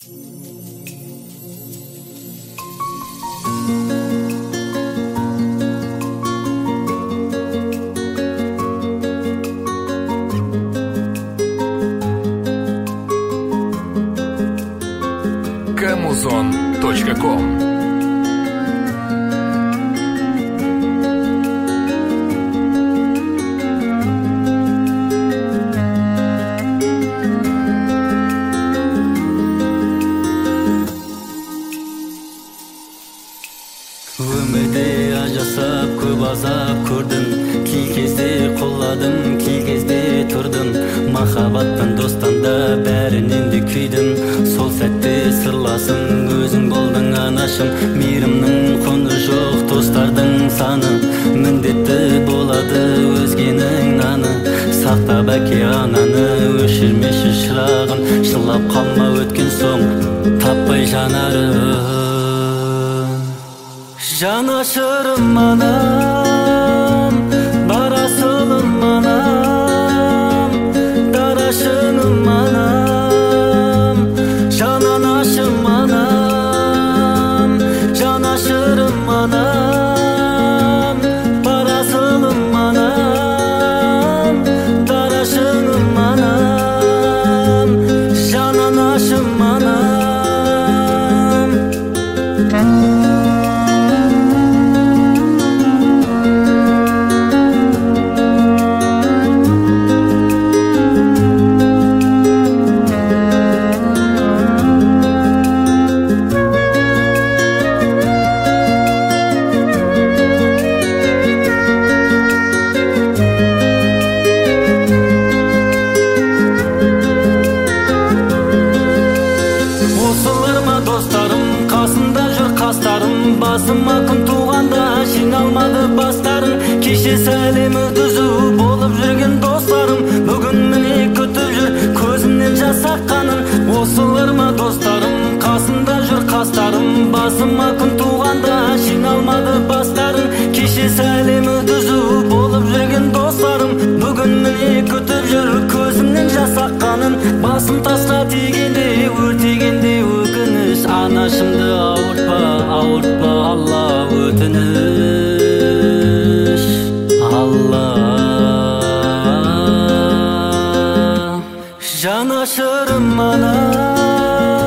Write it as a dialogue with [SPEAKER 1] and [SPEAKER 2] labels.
[SPEAKER 1] Kamuzon.com.
[SPEAKER 2] Өмірде ажасап көп азап көрдім, кей кезде құладым, кей кезде тұрдым. Махаббаттан достан да бәрінен де күйдім. Сол сәтте сырласым, өзің болдың анашым. Мейірімнің құны жоқ достардың саны, міндетті болады өзгенің наны. Сақтап әке ананы, өшірмеші шырағын, жылап қалма өткен соң таппай жанарын. Жанашырым анам, барасылым анам, дарашыным анам, жананашым анам, жанашырым анам, барасылым анам, дарашыным анам, жананашым анам. Басыма күн туғанда жиналмады бастарың, кеше сәлем өтізу болып жүрген достарым, бүгін міне күтіп жүр көзімнен жас аққанын. Осылар ма достарым, қасында жүр қастарым. Басыма күн туғанда жиналмады бастарың, кеше сәлем өтізу болып жүрген достарым, бүгін міне күтіп жүр көзімнен жас аққанын. Басым тасқа тигенде, өртегенде өкініш, анашымды ауыртпа, ауыртпа Алла, өтініш Алла. Жанашырым анам,